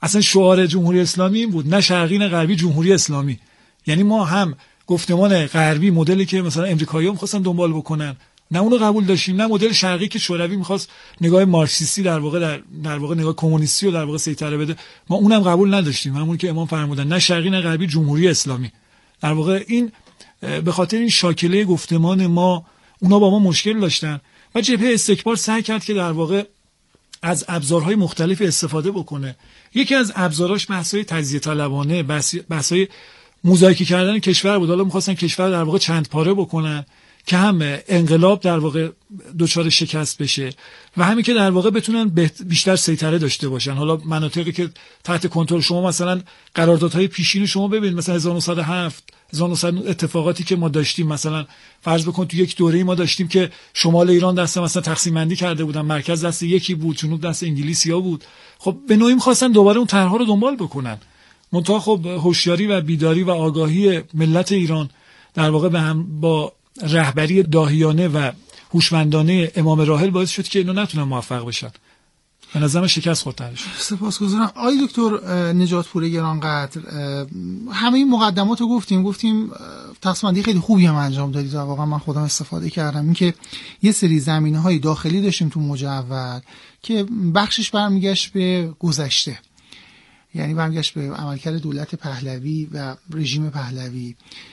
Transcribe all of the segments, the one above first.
اصلا شعار جمهوری اسلامی این بود، نه شرقی نه غربی، جمهوری اسلامی. یعنی ما هم گفتمان غربی مدلی که مثلا امریکایی‌ها می‌خواستن دنبال بکنن، نه اونو قبول داشتیم، نه مدل شرقی که شوروی می‌خواست نگاه مارکسیستی در واقع نگاه کمونیستی رو در واقع سیطره بده، ما اونم قبول نداشتیم. همون که امام فرمودن نه شرقی نه غربی، جمهوری اسلامی. در واقع این به خاطر این شاکله گفتمان ما، اونا با ما مشکل داشتن و جبهه استکبار سعی کرد که در واقع از ابزارهای مختلف استفاده بکنه. یکی از ابزاراش بحث‌های تجزیه طلبانه، بحث‌های موزاییک کردن کشور بود. حالا می‌خواستن کشور در واقع چند پاره بکنن که هم انقلاب در واقع دچار شکست بشه و همین که در واقع بتونن بیشتر سیطره داشته باشن. حالا مناطقی که تحت کنترل شما، مثلا قراردادهای پیشین شما ببینید، مثلا 1907 اتفاقاتی که ما داشتیم، مثلا فرض بکن تو یک دوره‌ای ما داشتیم که شمال ایران دست مثلا تقسیم بندی کرده بودن، مرکز دست یکی بود، جنوب دست انگلیسی‌ها بود. خب به نوعی می‌خواستن دوباره اون طرح‌ها رو دنبال بکنن. منتها خب هوشیاری و بیداری و آگاهی ملت ایران در واقع با رهبری داهیانه و هوشمندانه امام راحل باعث شد که اینا نتونن موفق بشن. به نظرم شکست خورد. سپاسگزارم. آقای دکتر نجاتپور گرانقدر، همه این مقدمات رو گفتیم تقسیم بندی خیلی خوبی هم انجام دادید و واقعا من خودم استفاده کردم. این که یه سری زمینه‌های داخلی داشتیم تو موج اول که بخشش برمیگشت به گذشته، یعنی برمیگشت به عملکرد دولت پهلوی و رژیم پهلوی.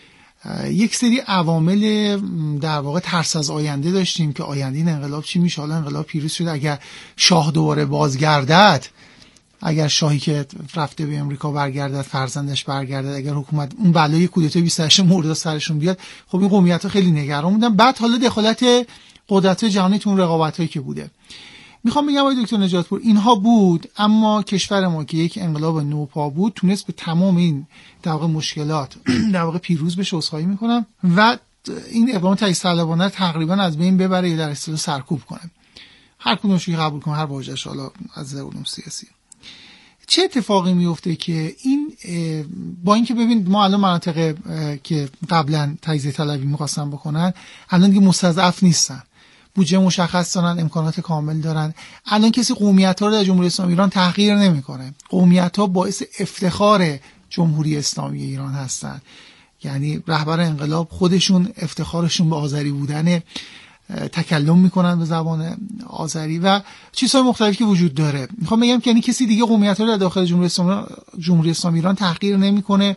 یک سری عوامل در واقع ترس از آینده داشتیم که آینده این انقلاب چی میشه، حالا انقلاب پیروز شده، اگر شاه دوباره بازگردد، اگر شاهی که رفته به امریکا برگردد، فرزندش برگردد، اگر حکومت اون بلای کودتای 28 مرداد سرشون بیاد، خب این قومیت‌ها خیلی نگران بودن. بعد حالا دخالت قدرت‌های جهانی تو اون رقابت‌هایی که بوده، میخوام بگم آقای دکتر نجاتپور اینها بود، اما کشور ما که یک انقلاب نوپا بود تونست به تمام این در واقع مشکلات در واقع پیروز بشه. عذرخواهی میکنم و این اقدام تجزیه طلبانه تقریبا از بین ببره یا در اصطلاح سرکوب کنه، هر کدومش قبول کنه، هر واژه‌اش حالا از علوم سیاسی. چه اتفاقی میفته که این با اینکه ببینید ما الان مناطق که قبلا تجزیه طلبی می‌خواستن بکنن الان دیگه مستضعف نیستن، بودجه مشخص دارن، امکانات کامل دارن. الان کسی قومیت‌ها رو در جمهوری اسلامی ایران تحقیر نمی‌کنه. قومیت‌ها باعث افتخار جمهوری اسلامی ایران هستن. یعنی رهبر انقلاب خودشون افتخارشون به آذری بودن، تکلم میکنن به زبان آذری و چیزهای مختلفی که وجود داره. میخوام بگم که یعنی کسی دیگه قومیت‌ها رو در داخل جمهوری اسلامی ایران تحقیر نمی‌کنه.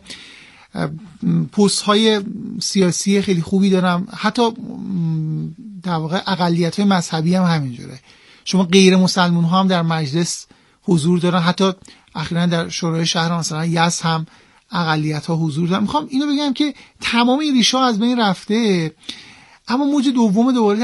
پست‌های سیاسی خیلی خوبی دارم، حتی در واقع اقلیت‌های مذهبی هم همینجوره. شما غیر مسلمان‌ها هم در مجلس حضور دارن، حتی اخیراً در شورای شهر مثلا یزد هم اقلیت‌ها حضور دارن. میخوام اینو بگم که تمام این ریشه‌ها از بین رفته، اما موج دوم دوباره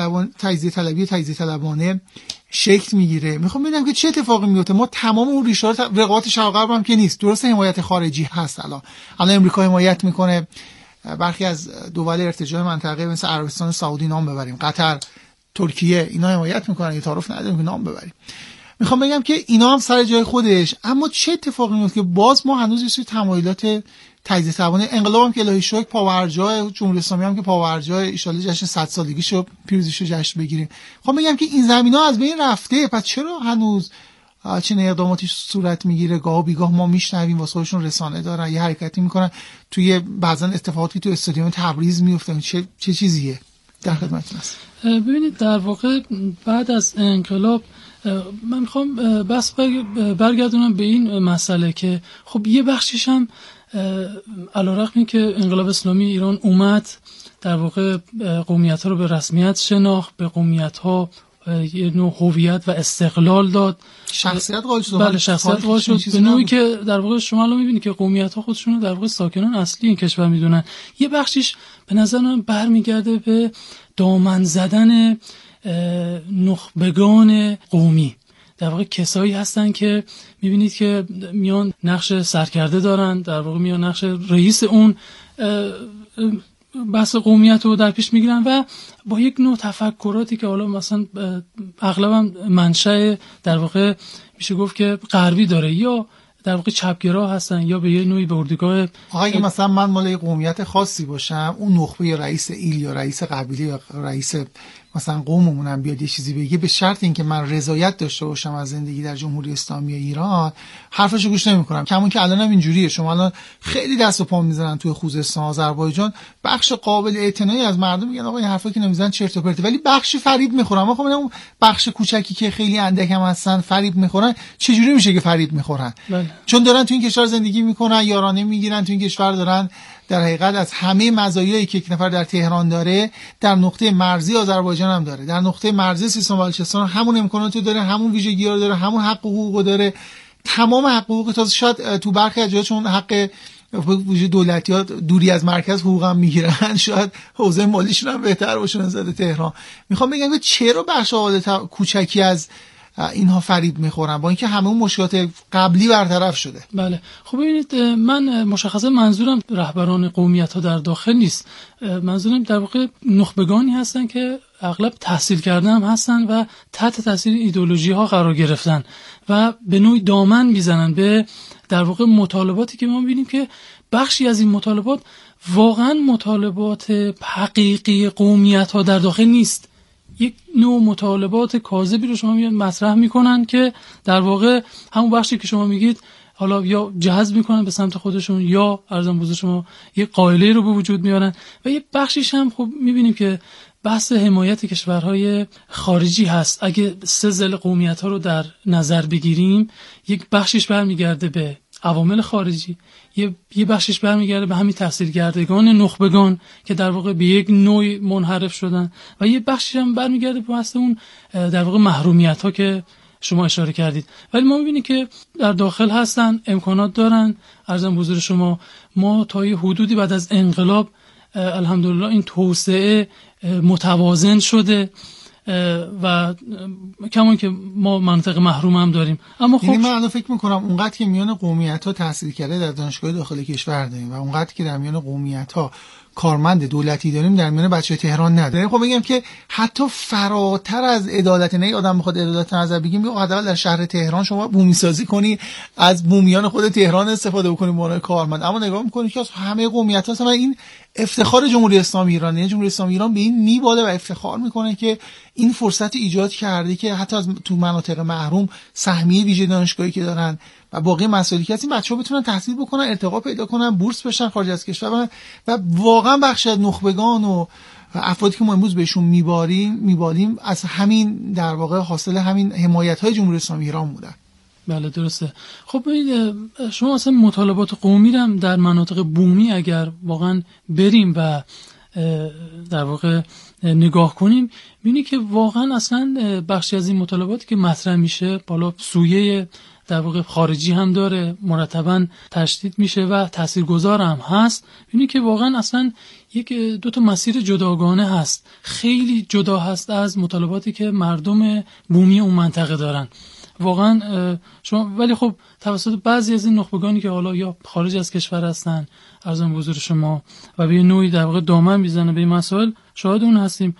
تجزیه طلبانه شکل میگیره. میخوام ببینم که چه اتفاقی میفته. ما تمام اون ریشه رقابت شرق غرب هم که نیست، درسته حمایت خارجی هست، الان امریکا حمایت میکنه، برخی از دول ارتجاع منطقه مثل عربستان سعودی نام ببریم، قطر، ترکیه، اینا حمایت میکنن، یه تعارف نداریم که نام ببریم. میخوام بگم که اینا هم سر جای خودش، اما چه اتفاقی میفته که باز ما هنوز یه سری تمایلات تجزیه طلبانه، انقلاب هم که الهی شکر پاورجای، جمهوری اسلامی هم که پاورجای، ان شاءالله جشن 100 سالگیشو پیروزیشو جشن بگیریم. میخوام بگم که این زمینا از بین رفته، پس چرا هنوز چه اقداماتی صورت میگیره؟ گاه بیگاه ما میشنویم واسه خودشون رسانه دارن، یه حرکتی میکنن، توی بعضن اتفاقاتی تو استادیوم تبریز میفته. چه چیزیه؟ در خدمتتون هستم. ببینید در واقع بعد از انقلاب من میخوام بس برگردونم به این مسئله که خب یه بخشش هم علیرغم که انقلاب اسلامی ایران اومد در واقع قومیت‌ها رو به رسمیت شناخت، به قومیت‌ها یه نوع هویت و استقلال داد، شخصیت قائل شد. بله شخصیت قائل شد، به نوعی که در واقع شما الان می‌بینید که قومیت‌ها خودشون رو در واقع ساکنان اصلی این کشور میدونن. یه بخشش به نظر من برمیگرده به دامن زدن نخبگان قومی. در واقع کسایی هستن که میبینید که میان نقش سرکرده دارن، در واقع میان نقش رئیس اون بحث قومیت رو در پیش میگیرن و با یک نوع تفکراتی که حالا مثلا اغلبا منشأ در واقع میشه گفت که غربی داره، یا در واقع چپگرا هستن، یا به یه نوعی به اردوگاه اگه مثلا من مال قومیت خاصی باشم، اون نخبه رئیس ایل یا رئیس قبیله یا رئیس مثلا قوممونم بیاد یه چیزی بگه، به شرط اینکه من رضایت داشته باشم از زندگی در جمهوری اسلامی ایران، حرفشو گوش نمیکنم. کمون که الانم اینجوریه، شما الان خیلی دست و پا میزنن توی خوزستان آذربایجان، بخش قابل اعتنایی از مردم میگن آقا این حرفا که نمیزنن چرت و پرته، ولی بخشی فریب میخورن. ما خب اون بخش کوچکی که خیلی اندکم هستن فریب میخورن. چجوری میشه که فریب میخورن؟ چون دارن تو این کشور زندگی میکنن، یارانه میگیرن تو این کشور، دارن در حقیقت از همه مزایایی که یک نفر در تهران داره در نقطه مرزی آذربایجان هم داره، در نقطه مرزی سیستان و بلوچستان همون امکاناتو داره، همون ویژگی‌ها رو داره، همون حق و حقوقو داره، تمام حق و حقوق. تا شاید تو برخی از جاها چون حق ویژه دولتی‌ها دوری از مرکز حقوق هم میگیرن، شاید حوزه مالیشون هم بهتر باشه نسبت تهران. میخوام بگم که چرا بخش کوچکی از اینها فریب میخورن با اینکه همه اون مشکلات قبلی برطرف شده؟ بله خب ببینید، من مشخصا منظورم رهبران قومیت ها در داخل نیست. منظورم در واقع نخبگانی هستن که اغلب تحصیل کرده هم هستن و تحت تاثیر ایدئولوژی ها قرار گرفتن و به نوعی دامن میزنن به در واقع مطالباتی که ما میبینیم که بخشی از این مطالبات واقعا مطالبات حقیقی قومیت ها در داخل نیست. یک نوع مطالبات کاذبی رو شما میان مطرح میکنن که در واقع همون بخشی که شما میگید حالا یا جذب میکنن به سمت خودشون یا ارزم بزرگ شما یک قائله رو به وجود میارن و یک بخشیش هم خب میبینیم که بحث حمایت کشورهای خارجی هست. اگه سه ضلع قومیت ها رو در نظر بگیریم، یک بخشیش برمیگرده به عوامل خارجی، یه بخشش برمیگرده به همین تحصیلگردگان نخبگان که در واقع به یک نوع منحرف شدن و یه بخشش هم برمیگرده به واسه اون در واقع محرومیت ها که شما اشاره کردید. ولی ما میبینیم که در داخل هستن، امکانات دارن. عرضم حضور شما ما تا یه حدودی بعد از انقلاب الحمدلله این توسعه متوازن شده و کمان که ما منطقه محروم هم داریم. اما خب یعنی من الان فکر میکنم اونقدر که میان قومیت‌ها تحصیل کرده در دانشگاه داخل کشور داریم و اونقدر که در میان قومیت‌ها کارمند دولتی داریم در میان بچه تهران نداریم. خب بگم که حتی فراتر از عدالت، نه آدم بخواد عدالت نظر بگیم، حداقل در شهر تهران شما بومی سازی کنی، از بومیان خود تهران استفاده بکنی به عنوان کارمند. اما نگاه میکنید که از همه قومیت‌ها هستن. این افتخار جمهوری اسلامی ایران، یعنی جمهوری اسلامی ایران به این میباله و افتخار میکنه که این فرصت ایجاد کرده که حتی از تو مناطق محروم سهمیه ویژه دانشگاهی که دارن و باقی مسائلی که این بچه‌ها بتونن تحصیل بکنن، ارتقا پیدا کنن، بورس بشن، خارج از کشور برن و واقعا بخش از نخبگان و افرادی که ما امروز بهشون میبالیم از همین در واقع حاصل همین حمایت‌های جمهوری اسلامی ایران بودن. بله درسته. خب شما اصلا مطالبات قومی هم در مناطق بومی اگر واقعا بریم و در واقع نگاه کنیم، می‌بینی که واقعا اصلا بخشی از این مطالباتی که مطرح میشه بالا سویه در واقع خارجی هم داره، مرتباً تشدید میشه و تاثیرگذار هم هست. می‌بینی که واقعا اصلا یک دو تا مسیر جداگانه هست، خیلی جدا هست از مطالباتی که مردم بومی اون منطقه دارن واقعا. شما ولی خب توسط بعضی از این نخبگانی که حالا یا خارج از کشور هستن، عرضم به حضور شما، و به نوعی در واقع دامن میزنه به این مسائل، شاهد اون هستیم.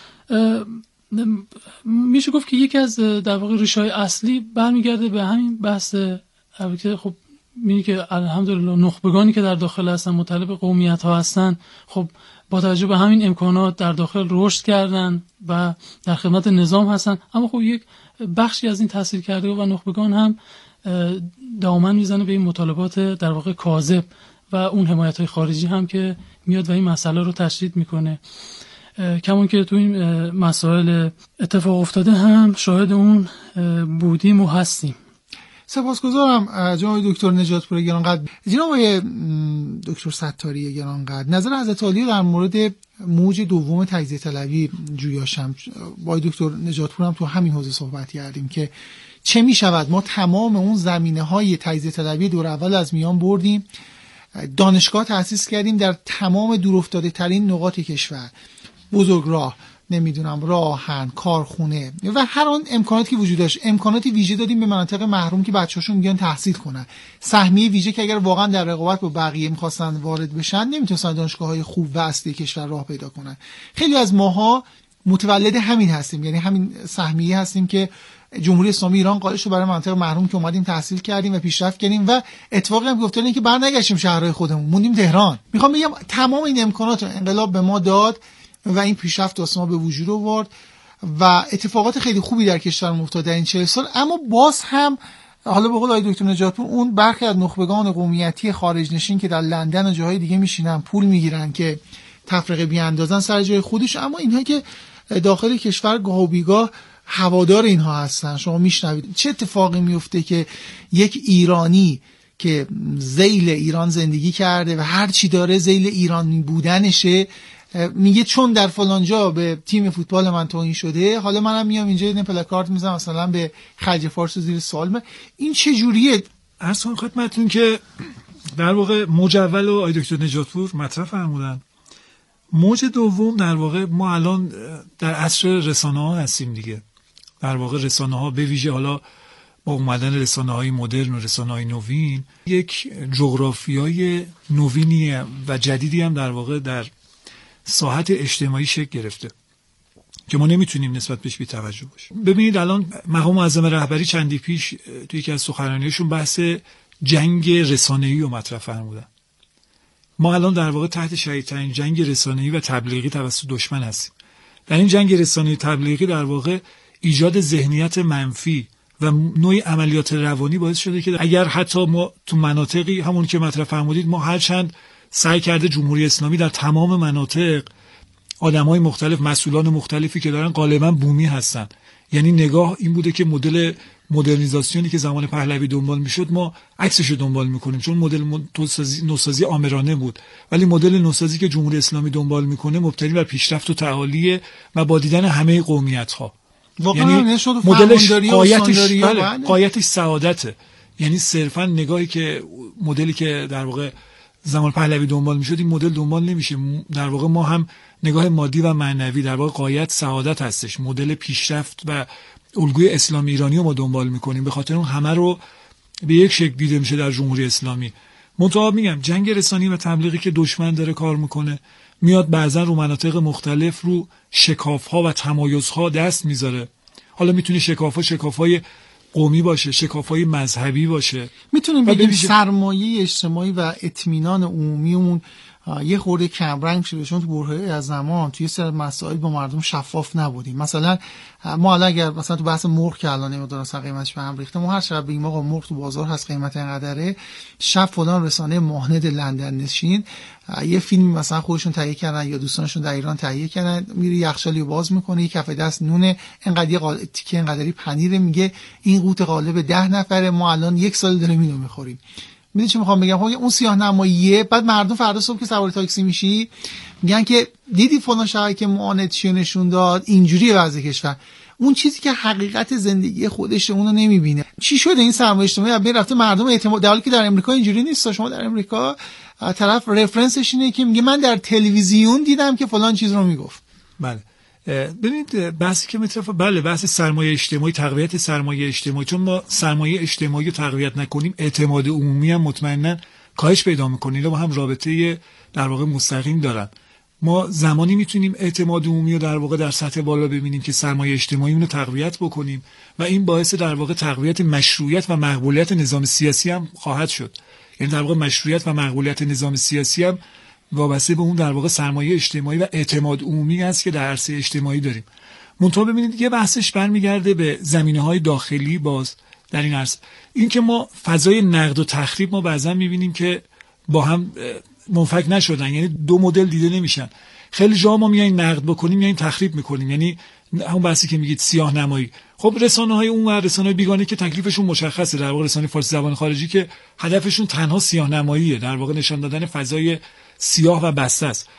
میشه گفت که یکی از در واقع ریشه‌های اصلی برمیگرده به همین بحث که خب می‌بینی که الحمدلله نخبگانی که در داخل هستن، مطالب قومیت ها هستن، خب با توجه به همین امکانات در داخل رشد کردن و در خدمت نظام هستن. اما خب یک بخشی از این تحصیل کرده و نخبگان هم دامن میزنه به این مطالبات در واقع کاذب و اون حمایت‌های خارجی هم که میاد و این مسئله رو تشدید میکنه. کمون که تو این مسائل اتفاق افتاده هم شاهد اون بودیم و هستیم. سپاسگزارم جناب دکتر نجات پور گرانقدر. جناب دکتر ستاری گرانقدر، نظر حضرت عالی در مورد موج دوم تجزیه طلبی جویاشم با دکتر نجات پور هم تو همین حوزه صحبت کردیم که چه می شود ما تمام اون زمینه‌های تجزیه طلبی دور اول از میان بردیم، دانشگاه تأسیس کردیم در تمام دورافتاده ترین نقاط کشور، بزرگراه، نمیدونم راهن، کارخونه و هر آن امکاناتی که وجود داشت، امکاناتی ویژه دادیم به مناطق محروم که بچه‌هاشون بیان تحصیل کنن، سهمیه ویژه که اگر واقعا در رقابت با بقیه می‌خواستن وارد بشن نمیتونستن دانشگاه‌های خوب و اصلی کشور راه پیدا کنن. خیلی از ماها متولد همین هستیم، یعنی همین سهمیه هستیم که جمهوری اسلامی ایران قائل شد برای مناطق محروم که اومدیم تحصیل کردیم و پیشرفت کردیم و اتفاقی هم گفتن این که برنگشتیم شهرهای خودمون، موندیم تهران. میخوام بگم تمام این امکانات رو انقلاب به ما داد و این پیشرفت واسه ما به وجود آورد و اتفاقات خیلی خوبی در کشور افتاد در این 40 سال. اما باز هم حالا به قول آقای دکتر نجاتپور اون برخی از نخبگان قومیتی خارج نشین که در لندن و جاهای دیگه میشینن پول میگیرن که تفرقه بیاندازن سر جای خودش، اما اینها که داخل کشور گاه و بیگاه هوادار اینها هستن. شما میشنوید چه اتفاقی میفته که یک ایرانی که ذیل ایران زندگی کرده و هر چی داره ذیل ایرانی بودنشه میگه چون در فلان جا به تیم فوتبال من توهین شده، حالا منم میام اینجا یه پلاکارد میزنم مثلا به خلیج فارس زیر سوال. این چه جوریه؟ عرض کنم خدمتتون که در واقع موج اول و آقای دکتر نجاتپور مطرح فرمودن. موج دوم در واقع ما الان در عصر رسانه‌ها هستیم دیگه. در واقع رسانه‌ها به ویژه حالا با اومدن رسانه‌های مدرن و رسانه‌های نوین یک جغرافیای نوینی و جدیدی هم در واقع در ساحت اجتماعی شکل گرفته که ما نمیتونیم نسبت بهش بی‌توجه باشیم. ببینید الان مقام معظم رهبری چندی پیش توی یکی از سخنرانی‌هاشون بحث جنگ رسانه‌ای رو مطرح فرمودن. ما الان در واقع تحت شدیدترین جنگ رسانه‌ای و تبلیغی توسط دشمن هستیم. در این جنگ رسانه‌ای تبلیغی در واقع ایجاد ذهنیت منفی و نوعی عملیات روانی باعث شده که اگر حتی ما تو مناطقی همون که مطرح فرمودید ما هرچند سعی کرده جمهوری اسلامی در تمام مناطق آدمای مختلف، مسئولان مختلفی که دارن غالبا بومی هستن، یعنی نگاه این بوده که مدل مدرنیزاسیونی که زمان پهلوی دنبال میشد ما عکسش رو دنبال میکنیم، چون مدل نوسازی آمرانه بود، ولی مدل نوسازی که جمهوری اسلامی دنبال میکنه مبتنی بر پیشرفت و تعالی و با دیدن همه قومیت ها. یعنی مدلش قایتش سعادته، یعنی صرفا نگاهی که مدلی که در واقع زمان پهلوی دنبال میشد این مدل دنبال نمیشه. در واقع ما هم نگاه مادی و معنوی، در واقع قایت سعادت هستش، مدل پیشرفت و الگوی اسلامی ایرانی رو ما دنبال میکنیم. به خاطر اون همه رو به یک شکل دیده میشه در جمهوری اسلامی. منتها میگم جنگ رسانی و تبلیغی که دشمن داره کار میکنه، میاد بعضا رو مناطق مختلف رو شکاف‌ها و تمایزها دست میذاره. حالا میتونه شکاف‌های قومی باشه، شکاف‌های مذهبی باشه. میتونیم بگیم سرمایه اجتماعی و اطمینان عمومیمون یه خورده کمرنگ شده، چون تو برهه‌ای از زمان توی سر مسائل با مردم شفاف نبودیم. مثلا ما الان اگر مثلا تو بحث مرغ که الان نمیدونم مثلا قیمتش به هم ریخته، ما هر شب بگیم آقا مرغ تو بازار هست قیمت اینقدره، شب فلان رسانه ماهند لندن نشین یه فیلمی مثلا خودشون تهیه کردن یا دوستانشون در ایران تهیه کردن، میره یخچالی رو باز میکنه، یک کف دست نونه، اینقدر یه تیکه اینقدری پنیر، میگه این قوت قالب 10 نفره، ما الان 1 سال داریم اینو میخوریم. میدونی چی میخوام بگم؟ اون سیاه‌نماییه. بعد مردم فردا صبح که سوار تاکسی میشی میگن که دیدی فلان شبکه معاند چی نشون داد، اینجوری وضع کشور. اون چیزی که حقیقت زندگی خودشه اونو نمیبینه. چی شده این سرمایه اجتماعی به رفته مردم اعتماد، در حالی که در امریکا اینجوری نیست. شما در امریکا طرف رفرنسش اینه که میگه من در تلویزیون دیدم که فلان چیز رو میگفت. بله ببینید بحثی که میتونه بحث سرمایه اجتماعی، تقویت سرمایه اجتماعی، چون ما سرمایه اجتماعی رو تقویت نکنیم اعتماد عمومی هم مطمئنا کاهش پیدا میکنه. اینا با هم رابطه در واقع مستقیم دارن. ما زمانی میتونیم اعتماد عمومی رو در واقع در سطح بالا ببینیم که سرمایه اجتماعی رو تقویت بکنیم و این باعث در واقع تقویت مشروعیت و مقبولیت نظام سیاسی هم خواهد شد. یعنی در واقع مشروعیت و مقبولیت نظام سیاسی هم وابسته به اون در واقع سرمایه اجتماعی و اعتماد عمومی است که در عرصه اجتماعی داریم. منتها ببینید یه بحثش برمیگرده به زمینه‌های داخلی باز در این عرصه. این که ما فضای نقد و تخریب ما بعضا می‌بینیم که با هم منفک نشدن، یعنی دو مدل دیده نمیشن. خیلی جا ما میایم نقد بکنیم میایم تخریب میکنیم، یعنی همون بحثی که میگید سیاه نمایی. خب رسانه‌های اون و رسانه‌های بیگانه که تکلیفشون مشخصه، در واقع رسانه فارسی زبان خارجی که هدفشون تنها سیاه نماییه، در واقع نشان دادن فضای سیاه و بسته است.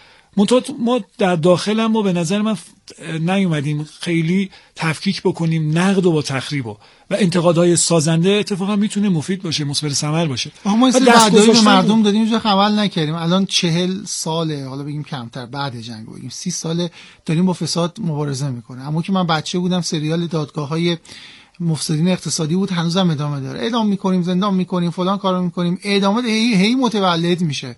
ما در داخل هم ما به نظر من نیومدیم خیلی تفکیک بکنیم نقد و با تخریب و انتقادهای سازنده اتفاقا میتونه مفید باشه، مثمر ثمر باشه. ما این وعده‌ای به مردم دادیم اینجا عمل نکردیم. الان 40 ساله، حالا بگیم کمتر، بعد جنگ بگیم 30 ساله داریم با فساد مبارزه میکنه. اما که من بچه بودم سریال دادگاه‌های مفسدین اقتصادی بود، هنوزم ادامه داره. اعدام میکنیم، زندان میکنیم، فلان کارو میکنیم، اعدامات هی متولد میشه.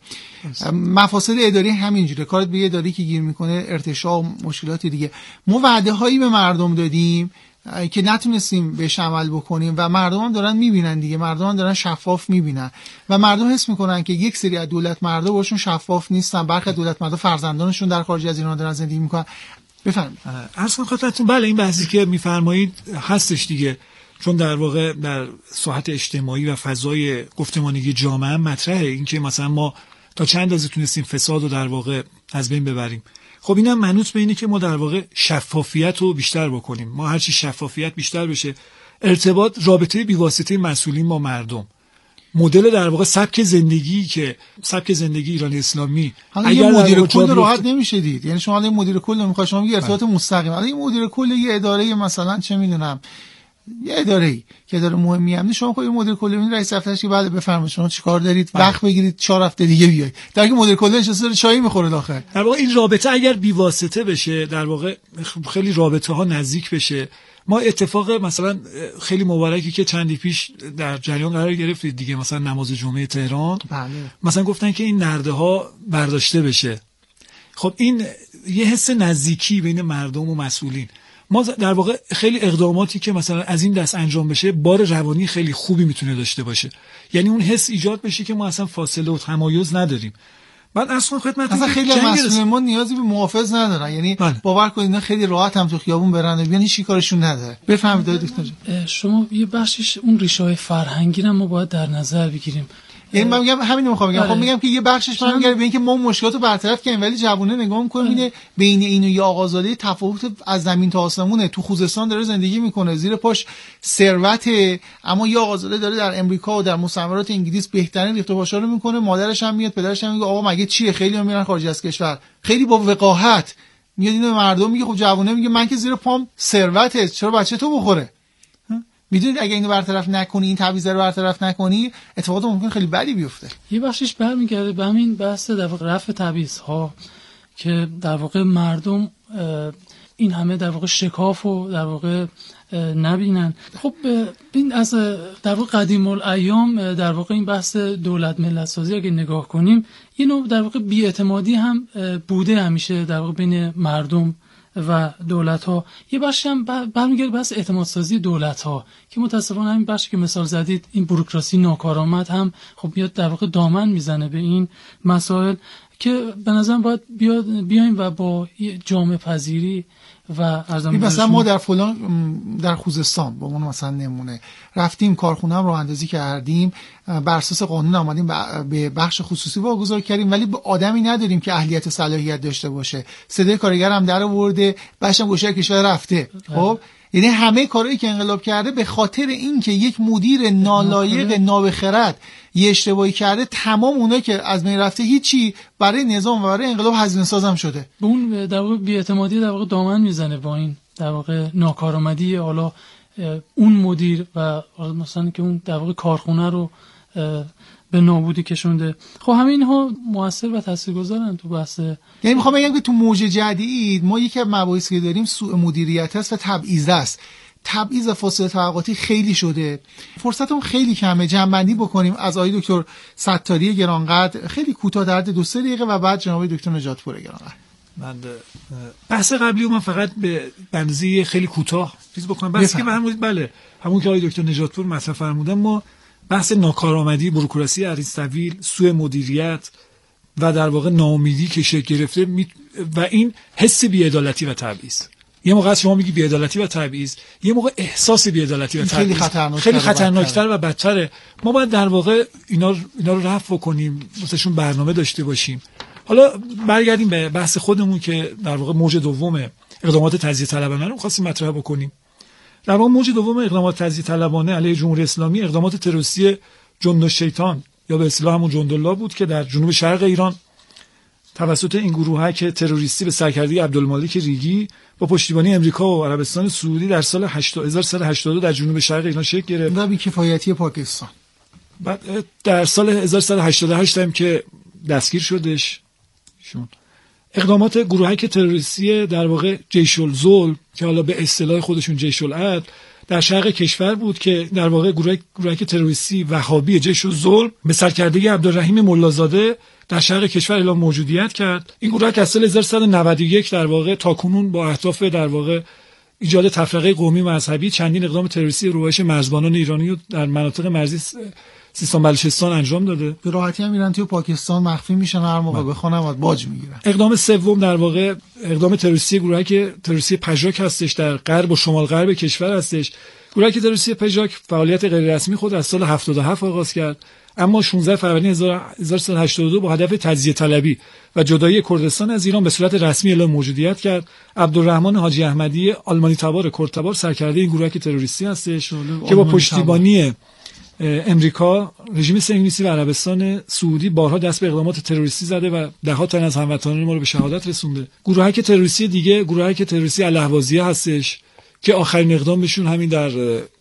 مفاسد اداری همینجوره، کارت به یه اداری که گیر میکنه ارتشاء و مشکلات دیگه. ما وعده هایی به مردم دادیم که نتونستیم بهش عمل بکنیم و مردم هم دارن میبینن دیگه، مردم هم دارن شفاف میبینن و مردم حس میکنن که یک سری از دولت مردا باشون شفاف نیستن. برخی دولت مردا فرزندانشون در خارج از ایران دارن زندگی میکنن. بفرمایید. اصلا خاطرتون بله این بحثی که میفرمایید هستش دیگه، چون در واقع در ساحت اجتماعی و فضای گفتمانی جامعه مطرحه این که مثلا ما تا چند اندازه تونستیم فساد رو در واقع از بین ببریم. خب اینم منوط به اینه که ما در واقع شفافیت رو بیشتر بکنیم. ما هرچی شفافیت بیشتر بشه، ارتباط رابطه بیواسطه مسئولین با مردم، مدل در واقع سبک زندگی ایران اسلامی اگر مدیر کل راحت نمیشه دید. یعنی شما الان مدیر کل نمیخواد، شما میگه ارتباط مستقیم. الان مدیر کل یه اداره مثلا چه میدونم یه اداره‌ای که اداره مهمی هم نیست، شما خب مدیر کل این رئیس دفترش که بعد بفرمایید شما چیکار دارید، وقت بگیرید 4 هفته دیگه بیاید، در که مدیر کل نشسته چای میخوره داخل. در واقع این رابطه اگر بیواسطه بشه، در واقع خیلی رابطه ها نزدیک بشه. ما اتفاق مثلا خیلی مبارکی که چندی پیش در جریان قرار گرفتید دیگه، مثلا نماز جمعه تهران، بله. مثلا گفتن که این نرده ها برداشته بشه. خب این یه حس نزدیکی بین مردم و مسئولین. ما در واقع خیلی اقداماتی که مثلا از این دست انجام بشه بار روانی خیلی خوبی میتونه داشته باشه، یعنی اون حس ایجاد بشه که ما اصلا فاصله و تمایز نداریم. بعد اصلا خدمتتون خیلی مسئولین ما نیازی به محافظ ندارن، یعنی باور کنید اینا خیلی راحت هم تو خیابون برن و بیان، هیچ کارشون نداره. بفهمید دکتر جان. شما یه بخشش اون ریشه‌های فرهنگی رو ما باید در نظر بگیریم. یعنی من میگم همین رو میخوام بگم. خب میگم که یه بخشش برمیگره به اینکه ما مشکلاتو برطرف کنیم، ولی جوونه نگاه میکنه میگه بین این و یه آقازاده تفاوت از زمین تا آسمونه. تو خوزستان داره زندگی میکنه، زیر پاش ثروت، اما یه آقازاده داره در امریکا و در مستعمرات انگلیس بهترین ریخت و پاشا رو میکنه. مادرش هم میاد، پدرش هم میگه آقا مگه چیه، خیلی هم میرن خارج از کشور، خیلی با وقاحت میاد اینو مردم میگه. خب جوونه میگه من که زیر پام ثروته، چرا بچه تو بخوره؟ میدونید اگه اینو برطرف نکنی، این تعویض رو برطرف نکنی، اتفاقات ممکن خیلی بدی بیفته. یه بخشش برمیگرده به همین بحث در واقع رفع تعویض‌ها که در واقع مردم این همه در واقع شکاف و در واقع نبینن. خب این از در واقع قدیم الایام در واقع این بحث دولت ملت سازی اگه نگاه کنیم، یه نوع در واقع بی‌اعتمادی هم بوده همیشه در واقع بین مردم و دولت ها. یه بخشی هم برمیگرده بحث اعتماد سازی دولت ها که متاسفانه همین بخشی که مثال زدید، این بوروکراسی ناکارآمد هم خب میاد در واقع دامن میزنه به این مسائل که به نظرم باید بیایم و با جامعه پذیری و مثلا ما در فلان در خوزستان با من مثلا نمونه رفتیم کارخونه هم راه اندازی کردیم، بر اساس قانون اومدیم به بخش خصوصی واگذار کردیم، ولی به آدمی نداریم که اهلیت صلاحیت داشته باشه. صدای کارگر هم در آورده، باشم گوشه کشور رفته. خب یعنی همه کارهایی که انقلاب کرده به خاطر اینکه یک مدیر نالایق نابخرد یه اشتباهی کرده، تمام اونا که از بین رفته هیچی برای نظام و برای انقلاب هزینه سازم شده. به اون در واقع بی‌اعتمادی در واقع دامن میزنه با این در واقع ناکارآمدی حالا اون مدیر و مثلا که اون در واقع کارخونه رو به نابودی کشونده. خب همه اینها موثر و تاثیرگذارن تو بحث. یعنی میخوام بگم که تو موج جدید ما یکی از مباحثی که داریم سوء مدیریت است و تبعیض است. تبعیض و فاصله طبقاتی خیلی شده، فرصتمون خیلی کمه. جمع‌بندی بکنیم از آقای دکتر ستاری گرانقدر خیلی کوتاه در 2-3 دقیقه و بعد جناب دکتر نجاتپور گرانقدر. من بحث قبلی رو من فقط به اندازه خیلی کوتاه چیز بکنم. بحثی که فرمودید بله همون که آقای دکتر نجاتپور مطرح فرمودن، ما بحث ناکارآمدی، بوروکراسی عریض‌طویل، سوء مدیریت و در واقع ناامیدی که شکل گرفته و این حس بی‌عدالتی و تبعیض. یه موقع شما میگی بی‌عدالتی و تبعیض، یه موقع احساس بی‌عدالتی و تبعیض خیلی خطرناکتر و بدتره. ما باید در واقع اینا رو رفع کنیم، واسهشون برنامه داشته باشیم. حالا برگردیم به بحث خودمون که در واقع موج دوم اقدامات تجزیه طلبانه رو خواستیم مطرح بکنیم. در واقع موج دوم اقدامات تجزیه طلبانه علیه جمهوری اسلامی اقدامات تروریستی جند الشیطان یا به اصطلاح همون جندالله بود که در جنوب شرق ایران توسط این گروهک تروریستی به سرکردگی عبدالمالک ریگی با پشتیبانی امریکا و عربستان سعودی در سال 1382 در جنوب شرق ایران شکل گرفت. و بی‌کفایتی پاکستان. بعد در سال 1388 هم که دستگیر شدش شون. اقدامات گروهک تروریستی در واقع جیش الظلم که حالا به اصطلاح خودشون جیش العدل در شرق کشور بود که در واقع گروهک تروریستی وهابی جیش الظلم به سرکردگی عبدالرحیم ملازاده در شرق کشور اعلام موجودیت کرد. این گروهک از سال 1391 در واقع تاکنون با اهداف در واقع ایجاد تفرقه قومی مذهبی، چندین اقدام تروریستی روبه‌اش مرزبانان ایرانی رو در مناطق مرزی سیستان بلوچستان انجام داده. به راحتی هم میرن توی پاکستان مخفی میشن، هر موقع بخوانم بعد باج میگیرن. اقدام سوم در واقع اقدام تروریستی گروهک تروریستی پژاک هستش، در غرب و شمال غرب کشور هستش. گروهک تروریستی پژاک فعالیت غیر رسمی خود از سال 77 آغاز کرد، اما 16 فروردین 1382 با هدف تجزیه طلبی و جدایی کردستان از ایران به صورت رسمی اعلام موجودیت کرد. عبدالرحمن حاجی احمدی آلمانی تبار کردتبار سرکرده این گروهک تروریستی هستش که با پشتیبانی امریکا، رژیم صهیونیستی و عربستان سعودی بارها دست به اقدامات تروریستی زده و ده‌ها تن از هموطنان ما رو به شهادت رسونده. گروهک تروریستی دیگه گروهک تروریستی الاهوازیه هستش که آخرین اقدامشون همین در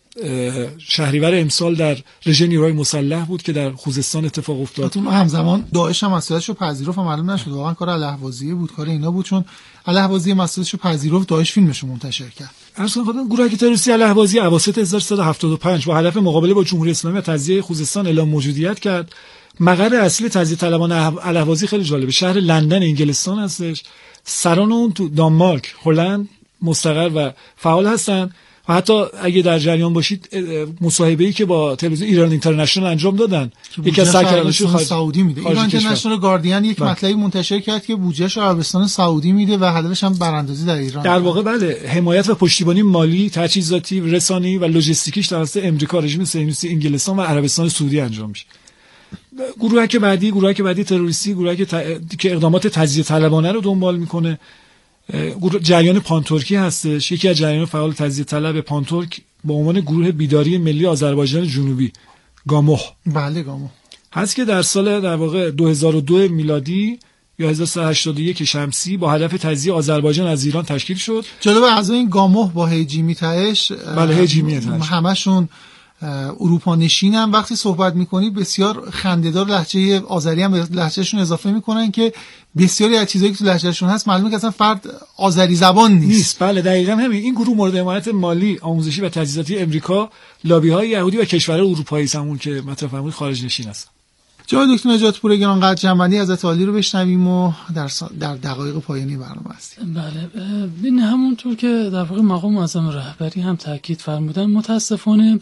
شهریور امسال در رژه نیروهای مسلح بود که در خوزستان اتفاق افتاد. همزمان داعش هم مسئولیتشو پذیرفت و معلوم نشد واقعا کار الاهوازیه بود، کار اینا بود، چون الاهوازی مسئولیتشو پذیرفت، داعش فیلمشو منتشر کرد. اصلا خودم گروهک تروریستی الاهوازی اواسط 1375 با هدف مقابله با جمهوری اسلامی و تجزیه خوزستان اعلام موجودیت کرد. مقر اصلی تجزیه طلبان الاهوازی خیلی جالبه، شهر لندن انگلستان هستش. سران اون تو دانمارک، هلند مستقر و فعال هستن و حتی اگه در جریان باشید مصاحبه‌ای که با تلویزیون ایران اینترنشنال انجام دادن، یکی از سرکرده‌هاشون سعودی میده. ایران اینترنشنال گاردین یک مطلبی منتشر کرد که بودجه‌اش عربستان سعودی میده و هدفش هم براندازی در ایران. در واقع بله، حمایت و پشتیبانی مالی، تجهیزاتی، رسانه‌ای و لوجستیکیش توسط امریکا، رژیم صهیونیستی انگلستان و عربستان سعودی انجام میشه. گروهک بعدی تروریستی، که اقدامات تجزیه طلبانه رو دنبال میکنه، جریان پانتورکی هستش. یکی از جریان فعال تجزیه طلب پانتورک با عنوان گروه بیداری ملی آذربایجان جنوبی، گاموح. بله گاموح هست که در سال در واقع 2002 میلادی یا 1381 شمسی با هدف تجزیه آذربایجان از ایران تشکیل شد. جلو اعضای این گاموح با هیجیمی تهش، بله هیجیمی تهش، همشون اروپا نشینن. وقتی صحبت میکنید بسیار خنده‌دار لهجه آذری هم به لهجهشون اضافه میکنن که بسیاری از چیزایی که تو لهجهشون هست معلومه که اصلا فرد آذری زبان نیست. بله دقیقاً همین. این گروه مورد حمایت مالی، آموزشی و تجهیزاتی امریکا، لابی‌های یهودی و کشورهای اروپایی همون که مطرح فرمودید خارج نشین هستن. جناب دکتر نجات پور گرانقدر جنبندی حضرت عالی رو بشنویم و در دقایق پایانی برنامه هستیم. بله، این همونطور که در واقع مقام معظم رهبری هم تاکید فرمودن، متاسفانه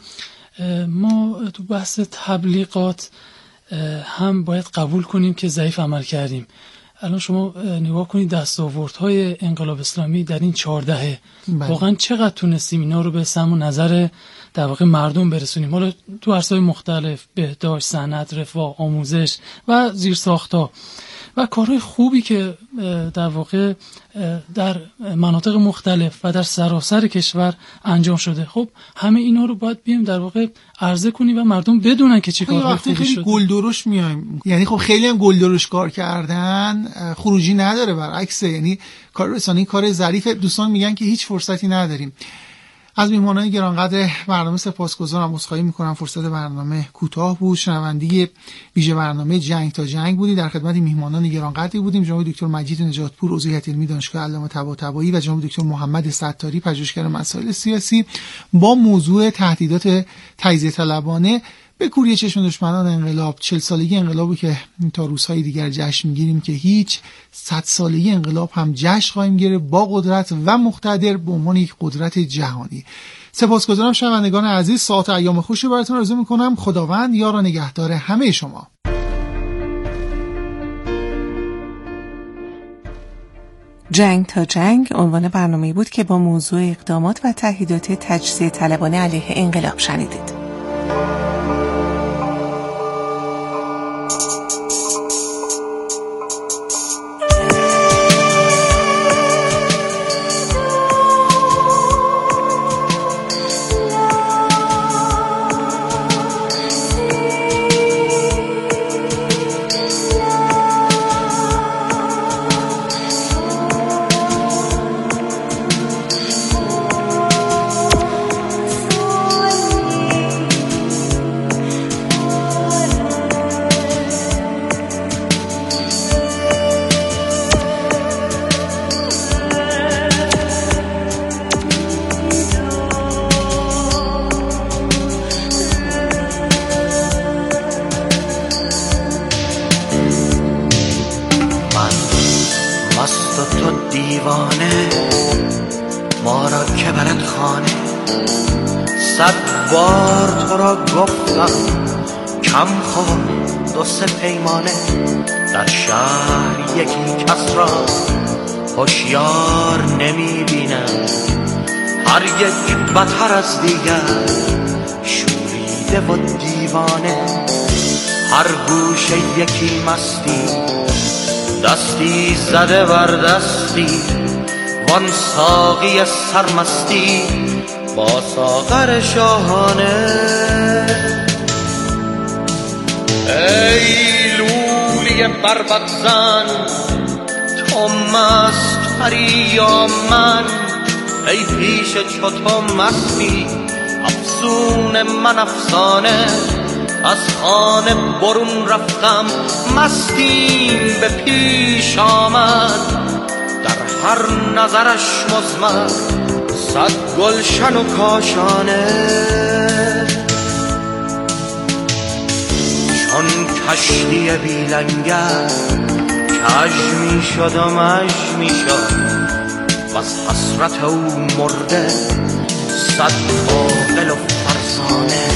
ما تو بحث تبلیغات هم باید قبول کنیم که ضعیف عمل کردیم. الان شما نگاه کنید دستاوردهای انقلاب اسلامی در این 14 دهه واقعا چقدر تونستیم اینا رو به سم و نظر در واقع مردم برسونیم، حالا تو عرصه‌های مختلف، بهداشت، صنعت، رفاه، آموزش و زیرساخت‌ها و کارهای خوبی که در واقع در مناطق مختلف و در سراسر کشور انجام شده. خب همه اینا رو باید بیم در واقع عرضه کنیم و مردم بدونن که چی کار خوبی شده. خیلی گلدرش میایم، یعنی خب خیلی هم گلدرش کار کردن خروجی نداره، برعکس، یعنی کار رسانی کار ظریف. دوستان میگن که هیچ فرصتی نداریم. از میهمانان گرانقدر برنامه سپاسگزارم. عذرخواهی میکنم فرصت برنامه کوتاه بود. شنونده ویژه برنامه جنگ تا جنگ بودی. در خدمت میهمانان گرانقدری بودیم: جناب دکتر مجید نجات پور، عضو هیئت علمی دانشگاه علامه طباطبایی، و جناب دکتر محمد ستاری، پژوهشگر مسائل سیاسی، با موضوع تهدیدات تجزیه طلبانه به کوری چشم دشمنان انقلاب. 40 سالگی انقلابی که تا روزهای دیگر جشن میگیریم که هیچ، 100 سالگی انقلاب هم جشن خواهیم گرفت با قدرت و مقتدر به عنوان یک قدرت جهانی. سپاسگزارم شنوندگان عزیز. ساعت ایام خوشی براتون آرزو میکنم. خداوند یار و نگهدار همه شما. جنگ تا جنگ عنوان برنامه‌ای بود که با موضوع اقدامات و تهدیدات تجزیه طلبانه علیه انقلاب شنیدید. ما را که برد خانه. 100 بار تو را گفتم کم خور 2-3 پیمانه. در شهر یکی کس را هوشیار نمی بینم، هر یک بتر از دیگر شوریده و دیوانه. هر گوشه یکی مستی، دستی زده بر دستی، وان ساقی سرمستی با ساغر شاهانه. ای لولی بربط زن تو مست پری یا من، ای پیش چو تو مستی افسون من افسانه. از خانه برون رفتم مستیم به پیش آمد، در هر نظرش مزمر 100 گلشن و کاشانه. چون کشتی بیلنگر کج می شد و مج می شد، و از حسرت او مرده 100 عاقل و فرزانه.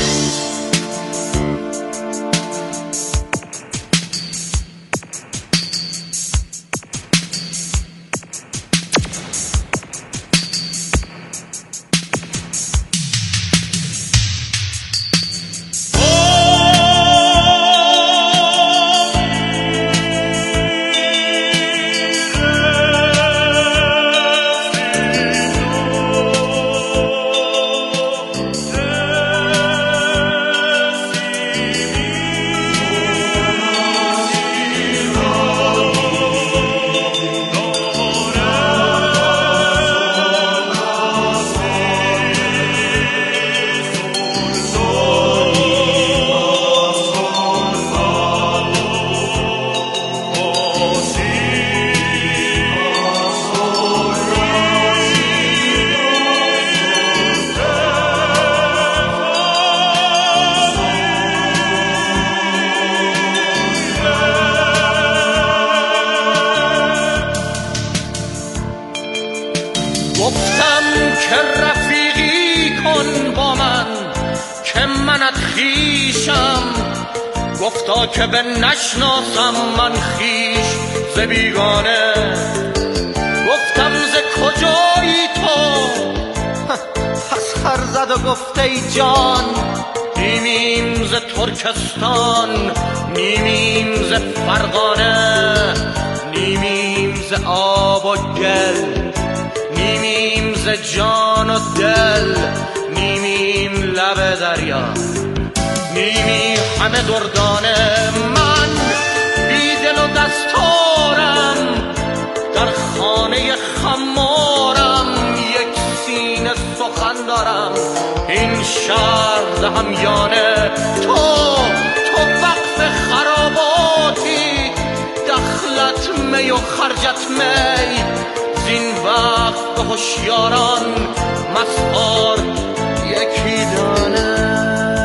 گفتم که رفیقی کن با من که منت خویشم، گفتا که به نشناسم من خویش ز بیگانه. گفتم ز کجایی تو، پس خر زد و گفت ای جان نیمیم ز ترکستان، نیمیم ز فرغانه، نیمیم ز آب و گل، نیمیم ز جان و دل، نیمیم لب دریا، نیمی همه دردانه. من بی دل و دستارم در خانه خمارم، یک سینه سخن دارم این شهر دهم یانه. تو وقف خراباتی، دخلت می و خرجت می، زین وقت به هوشیاران مسخار یکی دانه.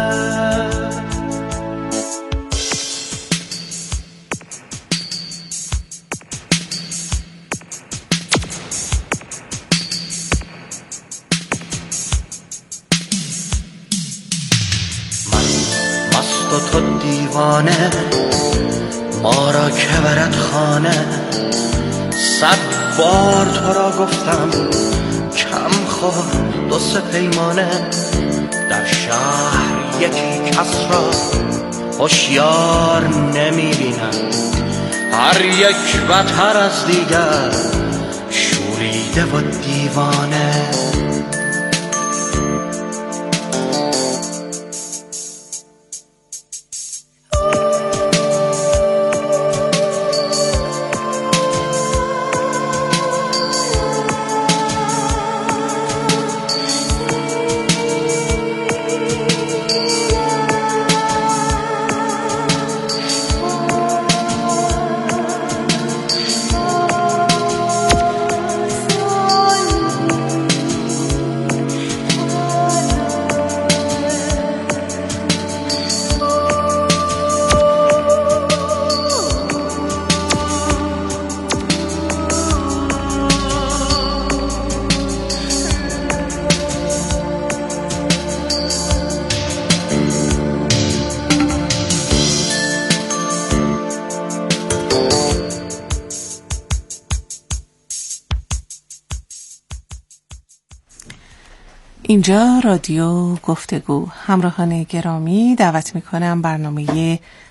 من مست و تو دیوانه، ما را که برد خانه. 100 بار تو را گفتم کم خور 2-3 پیمانه. در شهر یکی کس را هوشیار نمی بینم، هر یک بتر از دیگر شوریده و دیوانه. اینجا رادیو گفتگو. همراهان گرامی، دعوت میکنم برنامه